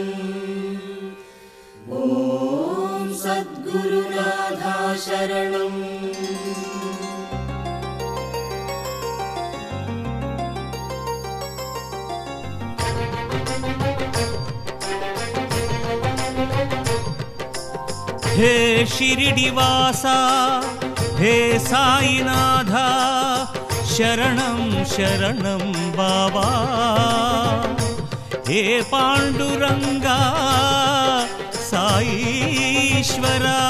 ఓం సద్గురునాథా శరణం. हे शिरिडिवासा हे साईनाथा शरणं शरणं बाबा. हे पांडुरंगा साईश्वरा.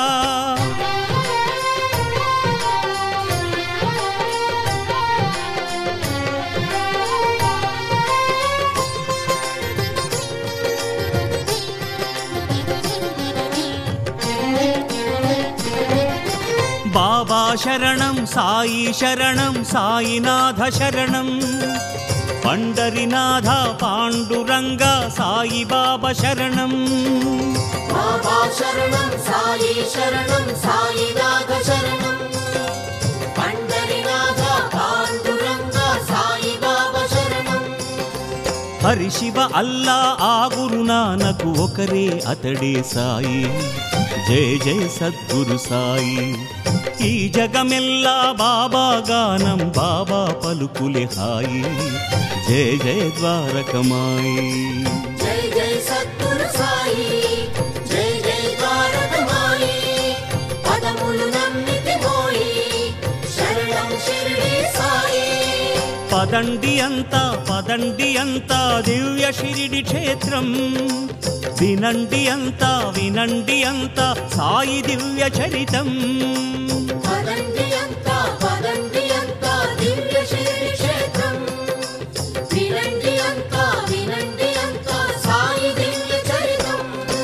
बाबा शरणं साई शरणं साईनाथ शरणं. पंडरीनाथ पांडुरंगा साई बाबा शरणं. बाबा शरणं साई शरणं साईनाथ शरणं. पंडरीनाथ पांडुरंगा साई बाबा शरणं. हरि शिव अल्ला आ गुरु नानक ఒకరే అతడే సాయి. జయ జయ సద్గురు సాయి. ఈ జగమెల్లా బాబా గానం బాబా పలుకులే హాయి. జయ జయ ద్వారకమాయి. జై జై సద్గురు సాయి జై జై ద్వారకమాయి. పదములు నమ్మితి మోయి శరణం షిరిడి సాయి. పదండి అంతా దివ్య షిరిడి క్షేత్రం. వినండి అంతా సాయి దివ్య చరితం. పదండి అంతా దివ్య షిరిడి క్షేత్రం. వినండి అంతా సాయి దివ్య చరితం.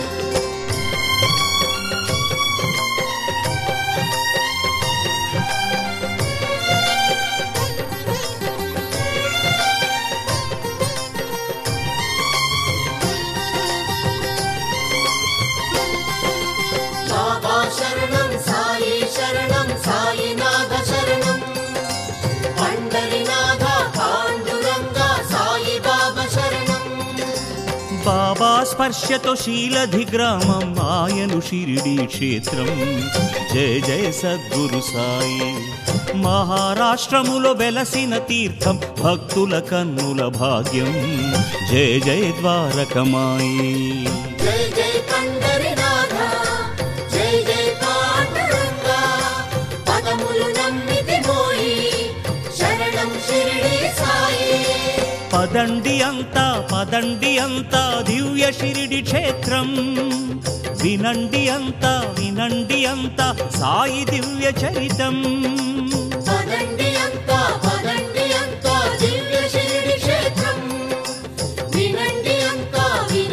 బాబా శరణం సాయి శరణం సాయినాథ శరణం. పండరీనాథ పాండురంగా సాయి బాబా శరణం. బాబా స్పర్శతో శీలధి గ్రామం ఆయను షిరిడి క్షేత్రం. జయ జయ సద్గురు సాయి. మహారాష్ట్రములో వెలసిన తీర్థం భక్తుల కన్నుల భాగ్యం. జయ జయ ద్వారకమాయి. జై జై పండరీనాథ జై జై పాండురంగా. పదములు నమ్మితి మోయి శరణం షిరిడి సాయి. పదండి అంతా దివ్య షిరిడి క్షేత్రం. వినండి అంతా సాయి దివ్య చరితం. పదండి అంతా దివ్య షిరిడి క్షేత్రం. వినండి అంతా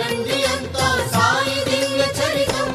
సాయి దివ్య చరితం.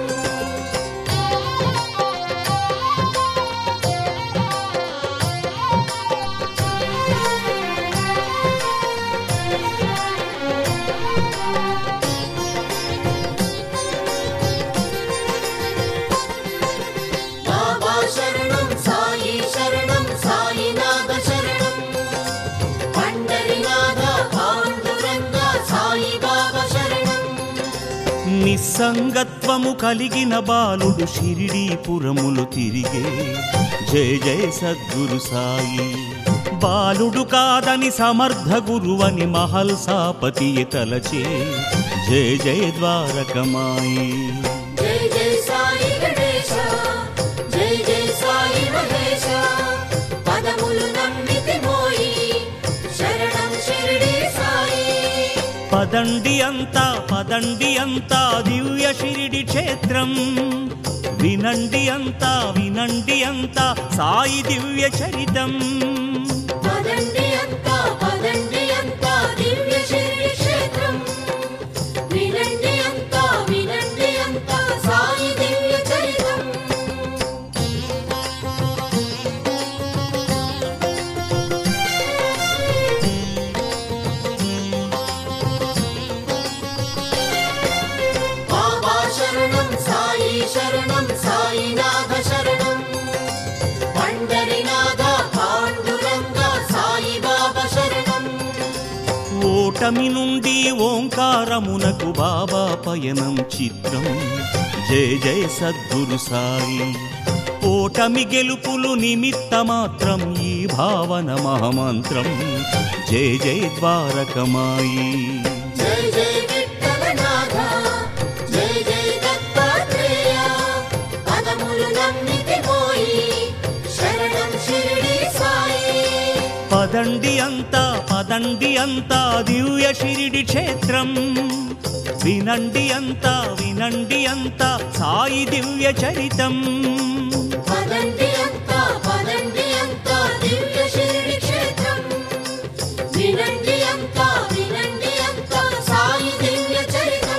బాబా శరణం సాయి శరణం సాయినాథ శరణం. పండరీనాథ పాండురంగా సాయి బాబా శరణం. నిస్సంగత్వము కలిగిన బాలుడు షిరిడీపురములు తిరిగే. జయ జయ సద్గురు సాయి. బాలుడు కాదని సమర్థ గురువని మహల్సాపతి తలచే. జయ జయ ద్వారకమాయి. జై జై సాయి గణేశ జై జై సాయి మహేశ. పదములు నమ్మితి మోయి శరణం షిరిడి సాయి. పదండి అంతా దివ్య షిరిడి క్షేత్రం. వినండి అంతా సాయి దివ్య చరితం. పదండి అంతా దివ్య షిరిడి క్షేత్రం. వినండి అంతా సాయి దివ్య చరితం. బాబా శరణం సాయి శరణం సాయినాథ శరణం. పండరీనాథ పాండురంగా సాయి బాబా శరణం. ఓటమి నుండి ఓంకారమునకు బాబా పయనం చిత్రం. జయ జయ సద్గురు సాయి. ఓటమి గెలుపులు నిమిత్త మాత్రం ఈ భావన మహామంత్రం. జయ జయ ద్వారకమాయి. జయ జయ విఠలనాథ, జయ జయ దత్తాత్రేయ, పదములు నమ్మితి మోయి, శరణం షిరిడి సాయి. పదండి అంతా పదండి అంతా దివ్య షిరిడి క్షేత్రం. వినండి అంతా వినండి అంతా సాయి దివ్య చరితం. పదండి అంతా పదండి అంతా దివ్య షిరిడి క్షేత్రం. వినండి అంతా వినండి అంతా సాయి దివ్య చరితం.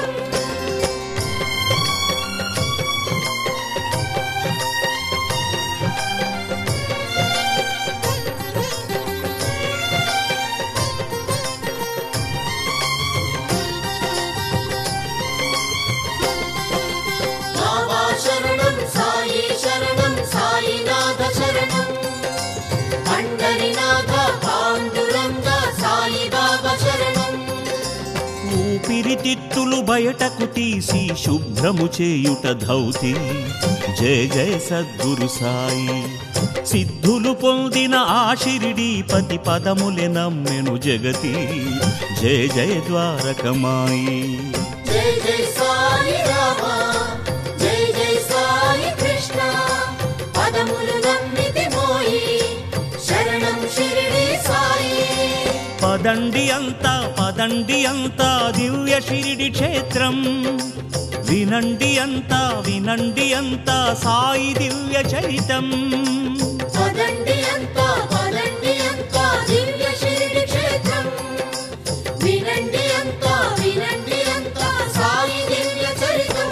బాబా శరణం సాయి శరణం సాయినాథ శరణం. పండరినాథ పాండురంగ సాయి బాబా శరణం. ఊపిరితిత్తులు బయటకు తీసి శుభ్రము చేయుట ధౌతి. జయ జయ సద్గురు సాయి. సిద్ధులు పొందిన ఆ షిరిడీపతి పదములే నమ్మెను జగతి. జయ జయ ద్వారకమాయి. జై జై సాయి రామ, జై జై సాయి కృష్ణ, పదములు నమ్మితి మోయి, శరణం షిరిడి సాయి. పదండి అంతా పదండి అంతా దివ్య షిరిడి క్షేత్రం. వినండి అంతా వినండి అంతా సాయి దివ్య చరితం. పదండి అంతా పదండి అంతా దివ్య షిరిడి క్షేత్రం. వినండి అంతా వినండి అంతా సాయి దివ్య చరితం.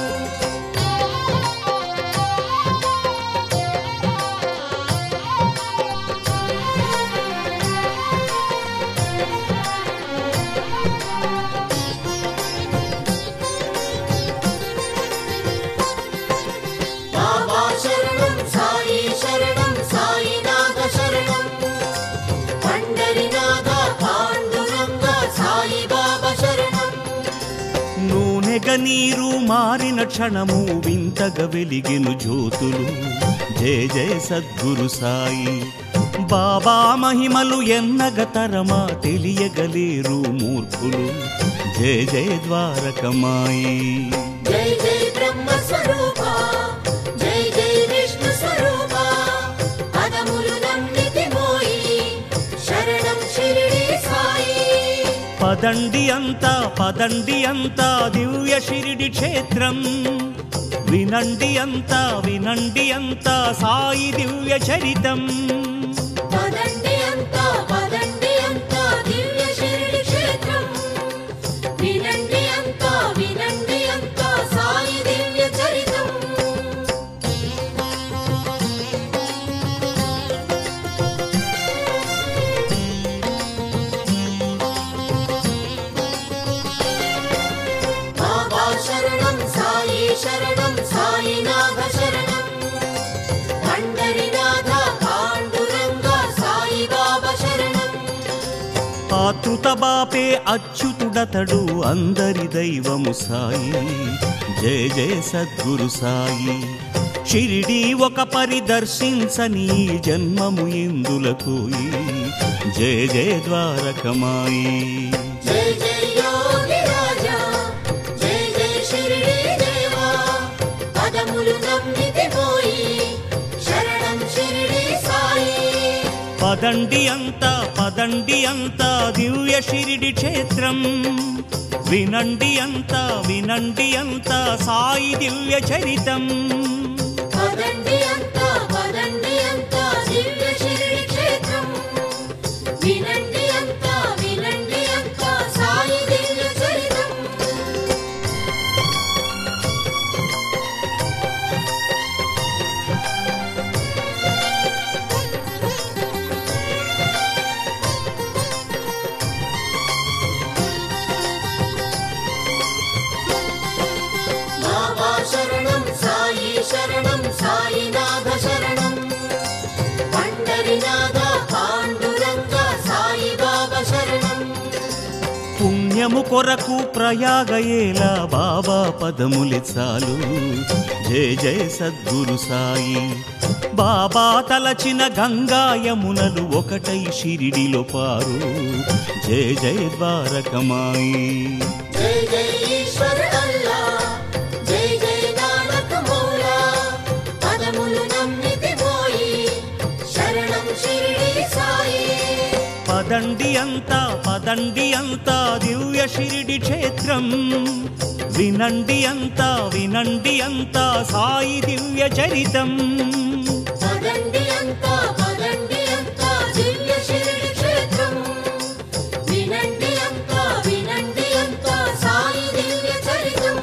బాబా శరణం సాయి శరణం సాయినాథ శరణం. పండరినాథ పాండురంగ సాయి బాబా శరణం. నూనెగ నీరు మారిన క్షణము వింతగా వెలిగెను జ్యోతులు. జయ జయ సద్గురు సాయి. బాబా మహిమలు ఎన్నగతరమా తెలియగలేరు మూర్ఖులు. జయ జయ ద్వారకమాయి. జై జై బ్రహ్మ స్వరూప, జై జై విష్ణు స్వరూప, పదములు నమ్మితి మోయి, శరణం షిరిడి సాయి. పదండి అంతా పదండి అంతా దివ్య షిరిడి క్షేత్రం. వినండి అంతా వినండి అంతా సాయి దివ్య చరితం. పదండి అంతా పదండి అంతా దివ్య షిరిడి క్షేత్రం. వినండి అంతా వినండి అంతా సాయి దివ్య చరితం. బాబా శరణం సాయి శరణం సాయినాథ శరణం. పండరినాథ పాండురంగ సాయి బాబా శరణం. ఆతృత బాపే అచ్యుతుడతడు అందరి దైవము సాయి. జయ జయ సద్గురు సాయి. షిరిడి ఒక పరిదర్శించని జన్మము ఇందులకోయి. జయ జయ ద్వారకమాయి. జై జై యోగి రాజా, జై జై షిరిడి దేవా, పదములు నమ్మితి మోయి, శరణం షిరిడి సాయి. పదండి అంతా పదండి అంతా దివ్య షిరిడి క్షేత్రం. వినండి అంతా వినండి అంతా సాయి దివ్య చరితం. పదండి అంతా పదండి అంతా దివ్య షిరిడి క్షేత్రం. వినండి అంతా వినండి అంతా సాయి దివ్య చరితం. బాబా శరణం సాయి శరణం సాయినాథ శరణం. పుణ్యము కొరకు ప్రయాగయేలా బాబా పదములి చాలు జయ జయ సద్గురు సాయి బాబా తలచిన గంగా యమునలు ఒకటై షిరిడిలో పారు జయ జయ ద్వారకమాయి జై జై ఈశ్వర అల్లా జై జై నానక్ మౌలా పదములు నమ్మితి పోయి శరణం షిరిడి సాయి పదండి అంతా దివ్య షిరిడి క్షేత్రం వినండి అంతా సాయి దివ్య చరితం పదండి అంతా దివ్య షిరిడి క్షేత్రం వినండి అంతా సాయి దివ్య చరితం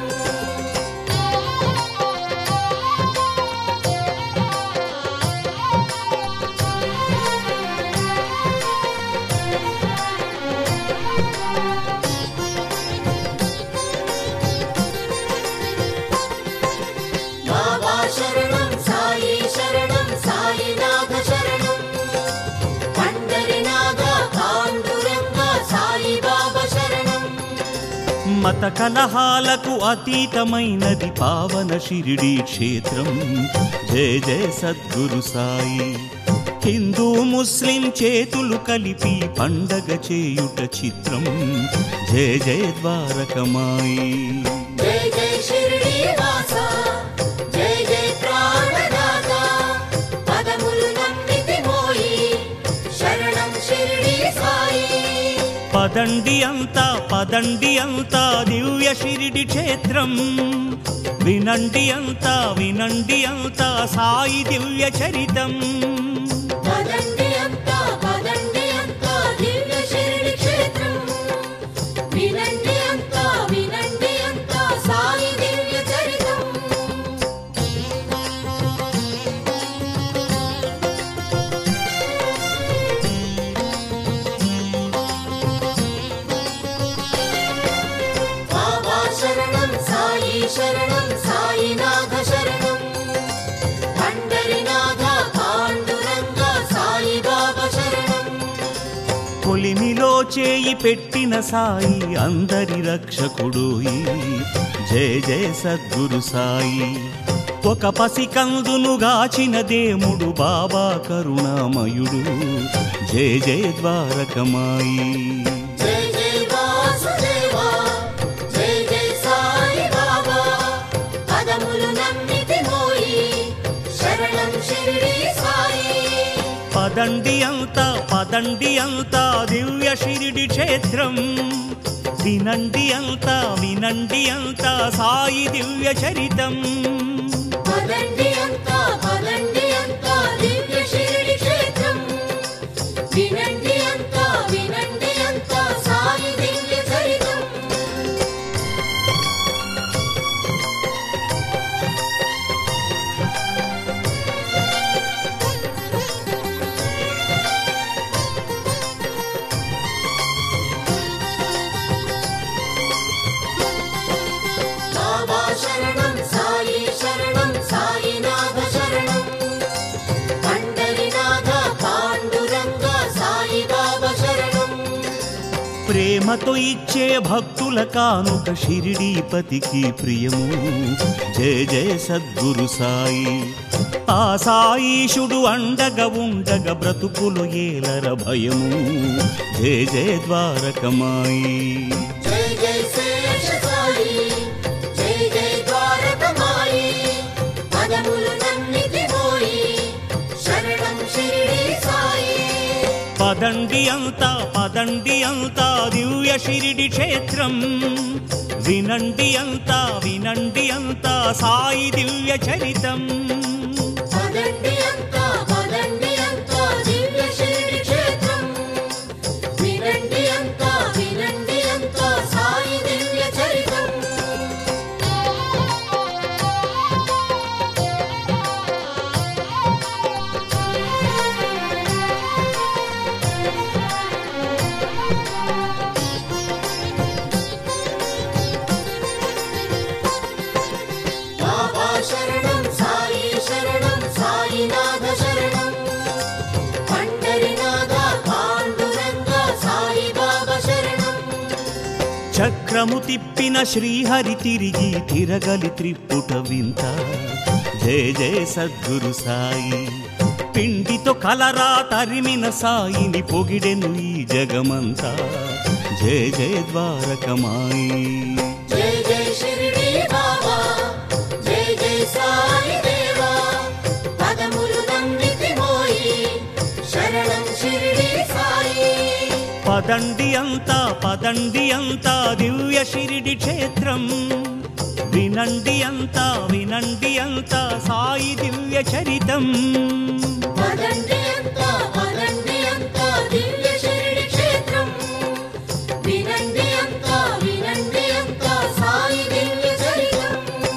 బాబా శరణం సాయినాథ శరణం పండరినాథ పాండురంగ సాయి బాబా శరణం మత కలహాలకు అతీతమైనది పావన షిరిడి క్షేత్రం జయ జయ సద్గురు సాయి హిందూ ముస్లిం చేతులు కలిపి పండగ చేయుట చిత్రం జయ జయ ద్వారకమాయి జై జై షిరిడి వాస జై జై ప్రాణనాథ పదములు నమ్మితి మోయి శరణం షిరిడి సాయి పదండి అంతా దివ్య షిరిడి క్షేత్రం వినండి అంతా సాయి దివ్య చరితం పదండి అంతా దివ్య షిరిడి క్షేత్రం వినండి అంతా సాయి దివ్య చరితం బాబా శరణం సాయినాథ శరణం పండరినాథ పాండురంగ సాయి బాబా శరణం కొలిమిలో చేయి పెట్టిన సాయి అందరి రక్షకుడోయి జయ జయ సద్గురు సాయి ఒక పసికందును గాచిన దేవుడు బాబా కరుణామయుడు జయ జయ ద్వారకమాయి జై జై వాసుదేవా జై జై సాయి బాబా పదములు నమ్మితి మోయి శరణం షిరిడి సాయి పదండి అంతా దివ్య షిరిడి క్షేత్రం వినండి అంతా సాయి దివ్య చరితం పదండి అంతా దివ్య షిరిడి క్షేత్రం వినండి అంతా సాయి దివ్య చరితం బాబా శరణం సాయినాథ శరణం పండరినాథ పాండురంగ సాయి బాబా శరణం ప్రేమతో ఇచ్చే భక్తుల కానుక షిరిడీపతికి ప్రియము జయ జయ సద్గురు సాయి ఆ సాయిషుడు అండగా ఉండగా బ్రతుకులు ఏలర భయము జయ జయ ద్వారకమాయి జై జై శేష సాయి జై జై ద్వారకమాయి పదములు నమ్మితి పోయి శరణం షిరిడి సాయి పదండి అంతా దివ్య షిరిడి క్షేత్రం వినండి అంతా సాయి దివ్య చరితం పదండి అంతా దివ్య షిరిడి క్షేత్రం వినండి అంతా సాయి దివ్య చరితం బాబా శరణం సాయినాథ చక్రము తిప్పిన శ్రీహరి తిరిగి తిరగలి త్రిపుట వింత. జయ జయ సద్గురు సాయి. పిండితో కలరా తరిమిన సాయిని పొగిడెను ఈ జగమంతా. జయ జయ ద్వారకమాయి. జయ జయ షిరిడి బాబా, జయ జయ సాయి దేవా. పదములు నమ్మితి మోయి, శరణం షిరిడి సాయి. పదండి అంతా దివ్య షిరిడి క్షేత్రం. వినండి అంతా సాయి దివ్య చరితం. పదండి అంతా దివ్య షిరిడి క్షేత్రం. వినండి అంతా సాయి దివ్య చరితం.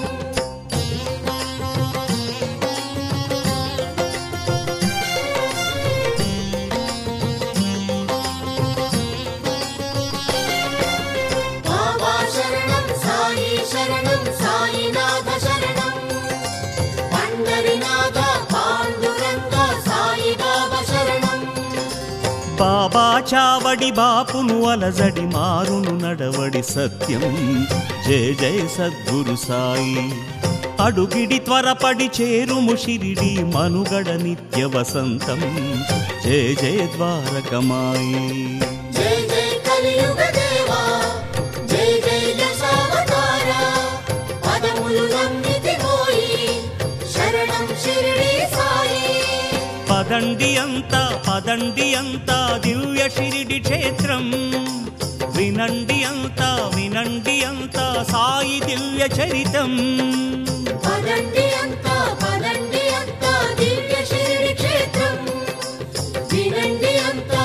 బాబా శరణం సాయి శరణం సాయినాథ శరణం. పండరినాథ పాండురంగ సాయి బాబా శరణం. బాబా చావడి బాపును అలజడి మారును నడవడి సత్యం. జయ జయ సద్గురు సాయి. అడుగిడి త్వరపడి చేరుము షిరిడి మనుగడ నిత్య వసంతం. జయ జయ ద్వారకమాయి. జయ జయ కలియుగ దేవా, జయ జయ దశావతార. పదములు నమ్మితి మోయి, శరణం షిరిడి సాయి. పదండి అంతా దివ్య షిరిడి క్షేత్రం. వినండి అంతా సాయి దివ్య చరితం. పదండి అంతా దివ్య షిరిడి క్షేత్రం. వినండి అంతా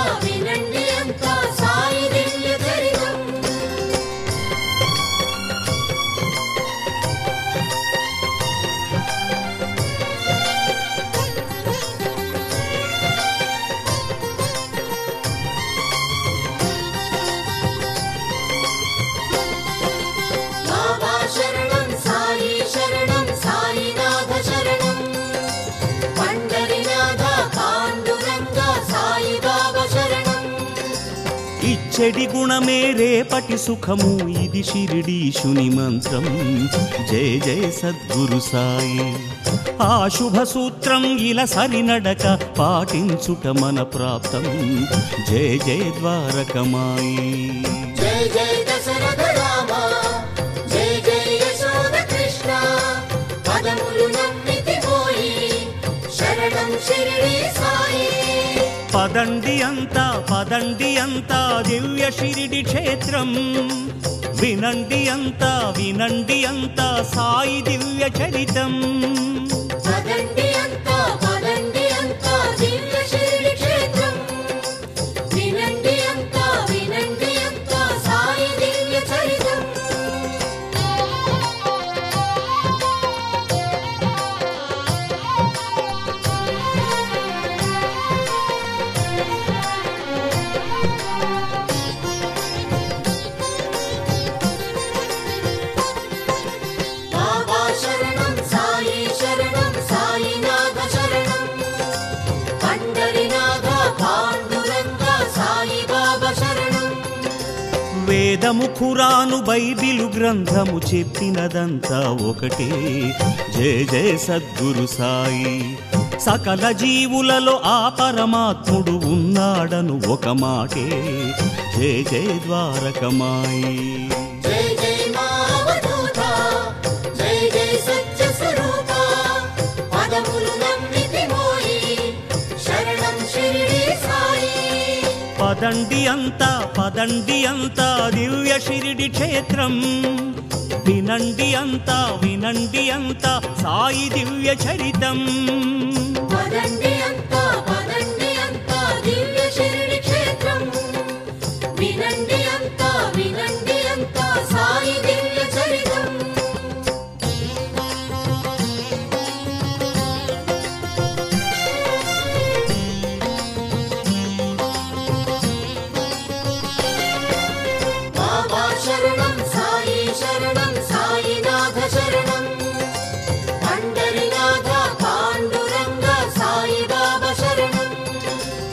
సాయి దివ్య చరితం. బాబా శరణం సాయి శరణం సాయినాథ శరణం. పండరినాథ పాండురంగ సాయి బాబా శరణం. ఇచ్చడి గుణమే రేపటి సుఖము ఇది షిరిడీశుని మంత్రం. జయ జయ సద్గురు సాయి. ఆ శుభ సూత్రం ఇలా సరినడక పాటించుట మన ప్రాప్తం. జయ జయ ద్వారకమాయి. జయ జయ దశరథ రామ, జయ జయ యశోద కృష్ణ. పదములు నమ్మితి మోయి, శరణం షిరిడి సాయి. పదండి అంతా దివ్య షిరిడి క్షేత్రం. వినండి అంతా సాయి దివ్య చరితం. పదండి అంతా దివ్య షిరిడి క్షేత్రం. వినండి అంతా సాయి దివ్య చరితం. బాబా శరణం సాయి శరణం సాయినాథ శరణం. పండరినాథ పాండురంగ సాయి బాబా శరణం. వేదము ఖురాను బైబిలు గ్రంథము చెప్పినదంతా ఒకటే. జయ జయ సద్గురు సాయి. సకల జీవులలో ఆ పరమాత్ముడు ఉన్నాడను ఒక మాటే. జయ జయ ద్వారకమాయి. జయ జయ మావధూత, జయ జయ సత్య స్వరూప. పదములు నమ్మితి మోయి, శరణం షిరిడి సాయి. పదండి అంతా దివ్య షిరిడి క్షేత్రం. వినండి అంతా సాయి దివ్య చరితం. పదండి అంతా దివ్య షిరిడి క్షేత్రం. వినండి అంతా సాయి దివ్య చరితం. బాబా శరణం సాయి శరణం సాయినాథ శరణం. పండరినాథ పాండురంగ సాయి బాబా శరణం.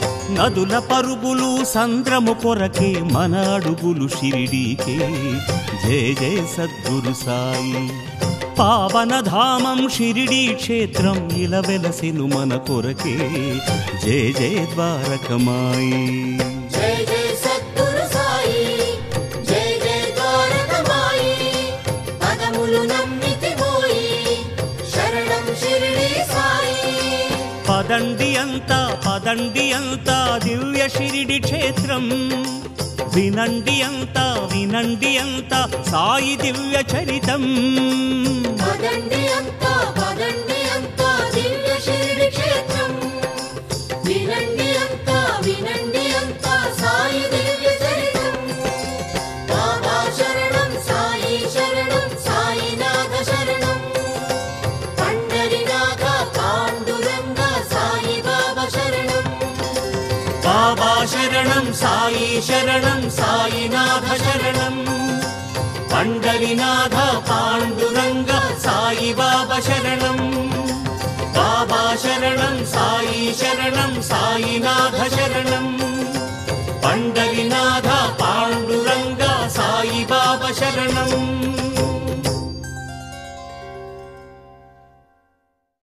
నదుల పరుగులు సంద్రము కొరకే మన అడుగులు షిరిడీకే. జయ జయ సద్గురు సాయి. పావనధామం షిరిడీ క్షేత్రం ఇలా వెలసెను మన కొరకే, జయ జయ ద్వారకమాయి. జయ జయ సద్గురు సాయి, జయ జయ ద్వారకమాయి. పదములు నమ్మితి మోయి, శరణం షిరిడీ సాయి. పదండి అంతా పదండి అంతా దివ్య షిరిడి క్షేత్రం, వినండి అంతా వినండి అంతా సాయి దివ్య చరితం. పదండి అంతా పదండి అంతా దివ్య షిరిడి క్షేత్రం, వినండి అంతా వినండి అంతా సాయి దివ్య చరితం. బాబా శరణం సాయి శరణం సాయినాథ శరణం. పండరినాథ పాండురంగ సాయి బాబా శరణం. బాబా శరణం సాయి శరణం సాయినాథ శరణం. పండరినాథ పాండురంగ సాయి బాబా శరణం. బాబా శరణం సాయి శరణం సాయినాథ శరణం. పండరినాథ పాండురంగ సాయి బాబా శరణం.